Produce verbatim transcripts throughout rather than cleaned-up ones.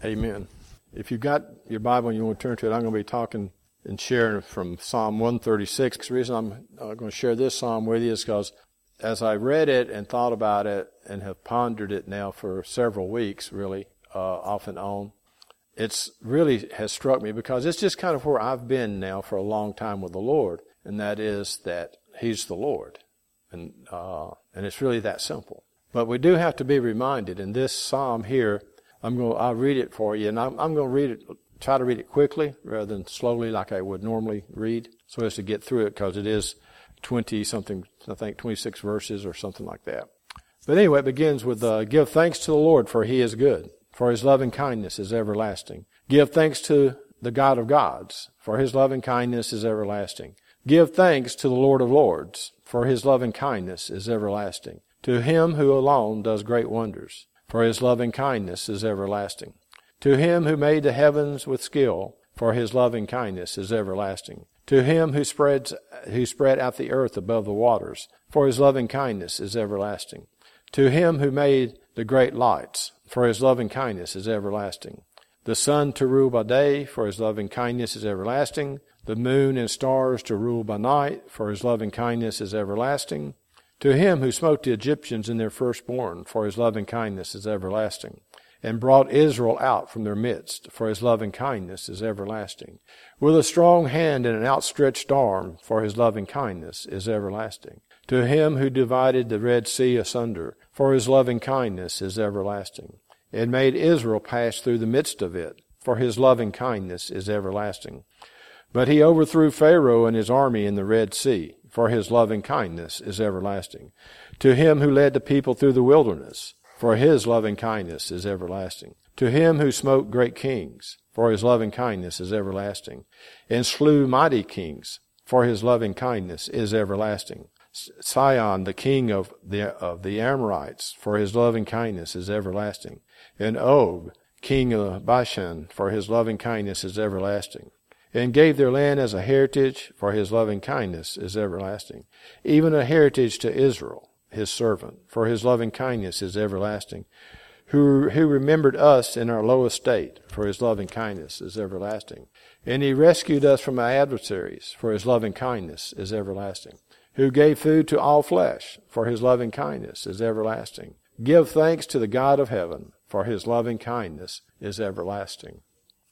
Amen. If you've got your Bible and you want to turn to it, I'm going to be talking and sharing from Psalm one thirty-six. The reason I'm uh, going to share this psalm with you is because as I read it and thought about it and have pondered it now for several weeks, really, uh, off and on, it's really has struck me because it's just kind of where I've been now for a long time with the Lord, and that is that He's the Lord. And, uh, and it's really that simple. But we do have to be reminded in this psalm here. I'm going. I'll read it for you, and I'm, I'm going to read it. Try to read it quickly rather than slowly, like I would normally read, so as to get through it, because it is twenty something. I think twenty-six verses or something like that. But anyway, it begins with uh, "Give thanks to the Lord, for He is good, for His loving kindness is everlasting. Give thanks to the God of gods, for His loving kindness is everlasting. Give thanks to the Lord of lords, for His loving kindness is everlasting. To Him who alone does great wonders, for His loving kindness is everlasting. To Him who made the heavens with skill, for His loving kindness is everlasting. To Him who spreads, who spread out the earth above the waters, for His loving kindness is everlasting. To Him who made the great lights, for His loving kindness is everlasting. The sun to rule by day, for His loving kindness is everlasting. The moon and stars to rule by night, for His loving kindness is everlasting. To Him who smote the Egyptians in their firstborn, for His loving kindness is everlasting. And brought Israel out from their midst, for His loving kindness is everlasting. With a strong hand and an outstretched arm, for His loving kindness is everlasting. To Him who divided the Red Sea asunder, for His loving kindness is everlasting. And made Israel pass through the midst of it, for His loving kindness is everlasting. But He overthrew Pharaoh and his army in the Red Sea, for His loving kindness is everlasting. To Him who led the people through the wilderness, for His loving kindness is everlasting. To Him who smote great kings, for His loving kindness is everlasting. And slew mighty kings, for His loving kindness is everlasting. Sihon, the king of the, of the Amorites, for His loving kindness is everlasting. And Og, king of Bashan, for His loving kindness is everlasting. And gave their land as a heritage, for His loving kindness is everlasting. Even a heritage to Israel, His servant, for His loving kindness is everlasting. Who, who remembered us in our low estate, for His loving kindness is everlasting. And He rescued us from our adversaries, for His loving kindness is everlasting. Who gave food to all flesh, for His loving kindness is everlasting. Give thanks to the God of heaven, for His loving kindness is everlasting."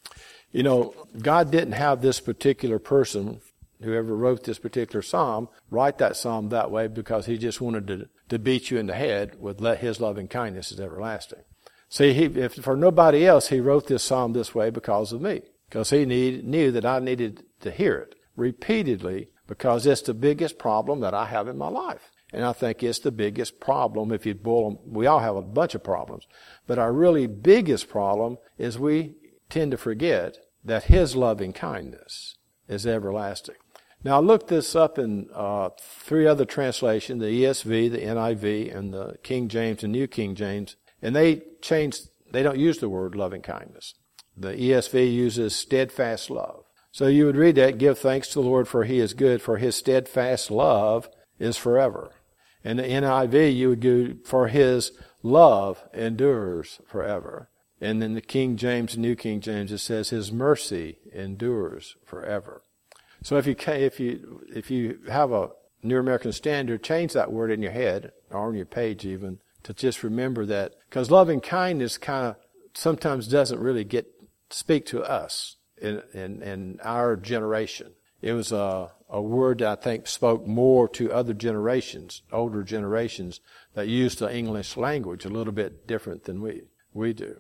You know, God didn't have this particular person, whoever wrote this particular psalm, write that psalm that way because He just wanted to, to beat you in the head with let His loving kindness is everlasting. See, he, if for nobody else, He wrote this psalm this way because of me, because He need, knew that I needed to hear it repeatedly, because it's the biggest problem that I have in my life. And I think it's the biggest problem if you boil them. We all have a bunch of problems, but our really biggest problem is we tend to forget that His loving kindness is everlasting. Now, I looked this up in uh, three other translations, the E S V, the N I V, and the King James and New King James, and they changed, they don't use the word loving kindness. The E S V uses steadfast love. So you would read that, "Give thanks to the Lord, for He is good, for His steadfast love is forever." And the N I V, you would go, "For His love endures forever." And then the King James, New King James, it says, "His mercy endures forever." So if you if you if you have a New American Standard, change that word in your head or on your page even to just remember that, because loving kindness kind of sometimes doesn't really get speak to us in in, in our generation. It was a a word that I think spoke more to other generations, older generations that used the English language a little bit different than we we do.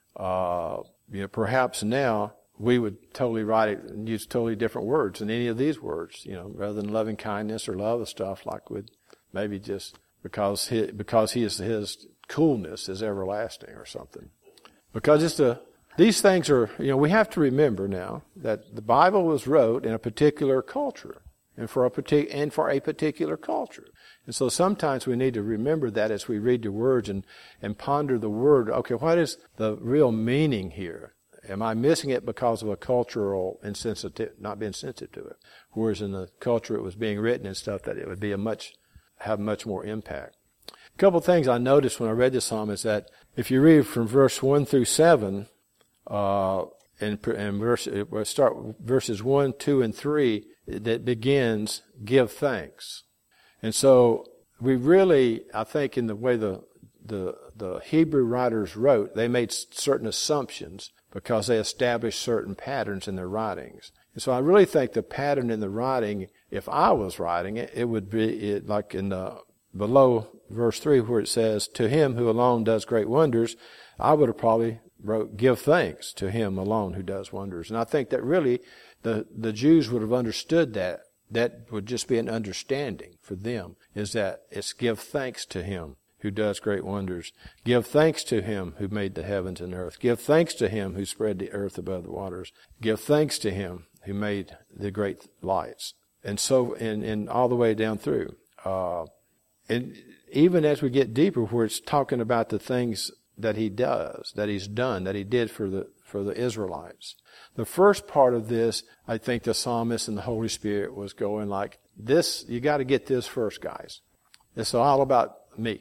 Uh, you know, perhaps now we would totally write it and use totally different words than any of these words, you know, rather than loving kindness or love and stuff, like with maybe just because he, because he is, His coolness is everlasting or something. Because it's the, these things are, you know, we have to remember now that the Bible was wrote in a particular culture and for a partic- and for a particular culture. And so sometimes we need to remember that as we read the words and, and ponder the word. Okay, what is the real meaning here? Am I missing it because of a cultural insensitive, not being sensitive to it? Whereas in the culture it was being written and stuff, that it would be a much, have much more impact. A couple of things I noticed when I read this psalm is that if you read from verse one through seven, uh, in, in verse, we'll start verses one, two, and three, that begins, give thanks. And so we really, I think in the way the, the, the Hebrew writers wrote, they made certain assumptions because they established certain patterns in their writings. And so I really think the pattern in the writing, if I was writing it, it would be it, like in the below verse three where it says, to him who alone does great wonders, I would have probably wrote, give thanks to him alone who does wonders. And I think that really the, the Jews would have understood that. That would just be an understanding for them, is that it's give thanks to him who does great wonders. Give thanks to him who made the heavens and earth. Give thanks to him who spread the earth above the waters. Give thanks to him who made the great lights. And so, and, and all the way down through. Uh, and even as we get deeper, where it's talking about the things that he does, that he's done, that he did for the for the Israelites. The first part of this, I think the psalmist and the Holy Spirit was going like, this, you got to get this first, guys. It's all about me.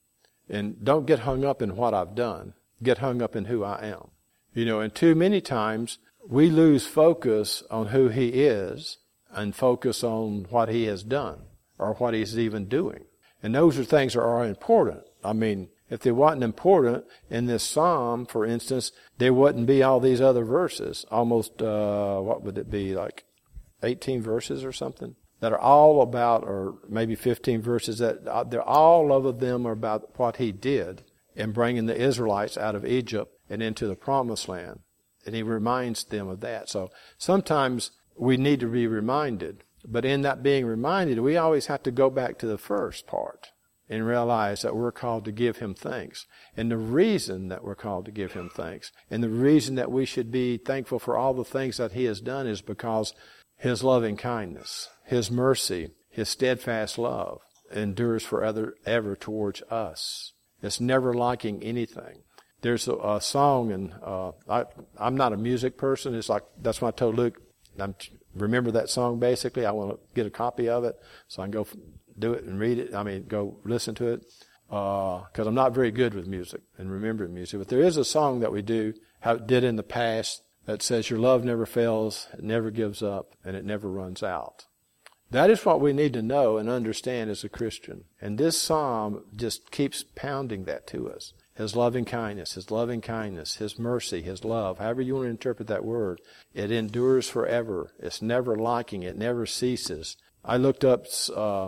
And don't get hung up in what I've done. Get hung up in who I am. You know, and too many times we lose focus on who he is and focus on what he has done or what he's even doing. And those are things that are important. I mean, if they wasn't important in this psalm, for instance, there wouldn't be all these other verses. Almost, uh, what would it be, like eighteen verses or something? That are all about, or maybe fifteen verses, that uh, they're all of them are about what he did in bringing the Israelites out of Egypt and into the Promised Land. And he reminds them of that. So sometimes we need to be reminded. But in that being reminded, we always have to go back to the first part and realize that we're called to give him thanks. And the reason that we're called to give him thanks, and the reason that we should be thankful for all the things that he has done, is because his loving kindness, his mercy, his steadfast love endures forever ever towards us. It's never liking anything. There's a, a song, and uh, I, I'm not a music person. It's like, that's why I told Luke, I'm, remember that song basically. I want to get a copy of it so I can go do it and read it. I mean, go listen to it. Because uh, I'm not very good with music and remembering music. But there is a song that we do, how it did in the past, that says, your love never fails, it never gives up, and it never runs out. That is what we need to know and understand as a Christian. And this psalm just keeps pounding that to us. His loving kindness, his loving kindness, his mercy, his love, however you want to interpret that word, it endures forever. It's never liking, it never ceases. I looked up uh,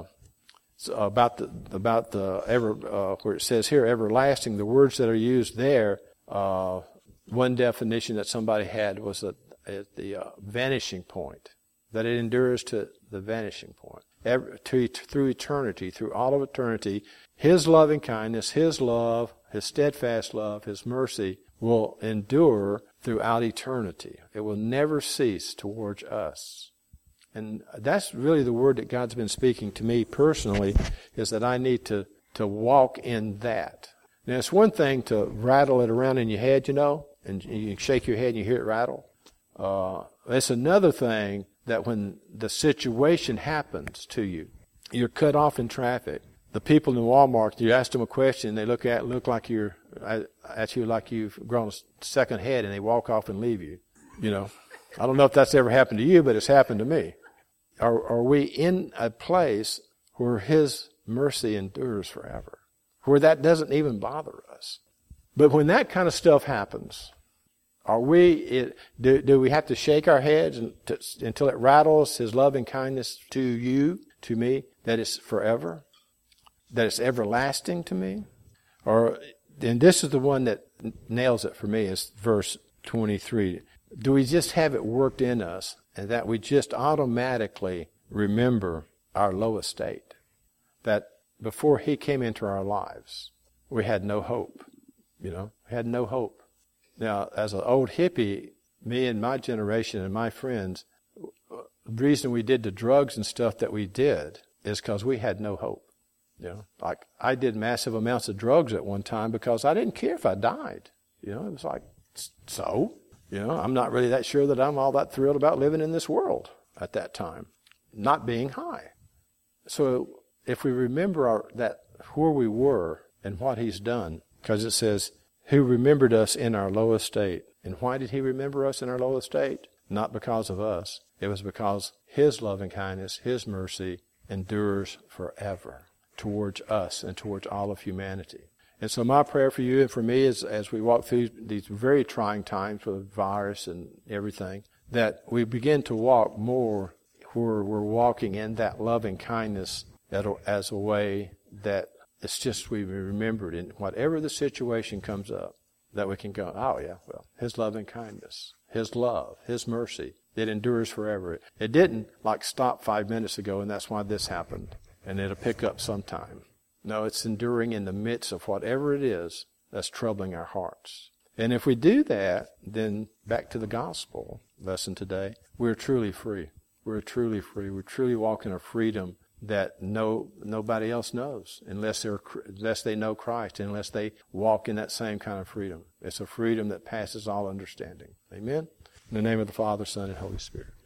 about the about the ever uh, where it says here everlasting. The words that are used there, uh, one definition that somebody had was at, at the uh, vanishing point, that it endures to the vanishing point, Ever, to, through eternity, through all of eternity. His loving kindness, his love, his steadfast love, his mercy will endure throughout eternity. It will never cease towards us. And that's really the word that God's been speaking to me personally, is that I need to, to walk in that. Now, it's one thing to rattle it around in your head, you know, and you shake your head and you hear it rattle. Uh, it's another thing that when the situation happens to you, you're cut off in traffic. The people in Walmart, you ask them a question, they look at look like you're at you like you've grown a second head, and they walk off and leave you. You know, I don't know if that's ever happened to you, but it's happened to me. Are, are we in a place where his mercy endures forever, where that doesn't even bother us? But when that kind of stuff happens, are we? It, do, do we have to shake our heads and to, until it rattles his loving kindness to you, to me, that it's forever, that it's everlasting to me? Or, and this is the one that nails it for me, is verse twenty-three. Do we just have it worked in us, and that we just automatically remember our low estate? That before he came into our lives, we had no hope. You know, we had no hope. Now, as an old hippie, me and my generation and my friends, the reason we did the drugs and stuff that we did is because we had no hope. You know, like I did massive amounts of drugs at one time because I didn't care if I died. You know, it was like, so, you know, I'm not really that sure that I'm all that thrilled about living in this world at that time, not being high. So if we remember our, that where we were and what he's done, because it says, who remembered us in our low estate And why did he remember us in our low estate? Not because of us. It was because his loving kindness, his mercy endures forever towards us and towards all of humanity. And so my prayer for you and for me is, as we walk through these very trying times with the virus and everything, that we begin to walk more where we're walking in that loving kindness as a way that it's just we remembered in whatever the situation comes up, that we can go, oh yeah, well, his loving kindness, his love, his mercy, it endures forever. It didn't like stop five minutes ago and that's why this happened and it'll pick up sometime. No, it's enduring in the midst of whatever it is that's troubling our hearts. And if we do that, then back to the gospel lesson today, we're truly free. We're truly free. We're truly walking a freedom that no nobody else knows unless they're unless they know Christ, unless they walk in that same kind of freedom. It's a freedom that passes all understanding. Amen? In the name of the Father, Son, and Holy Spirit.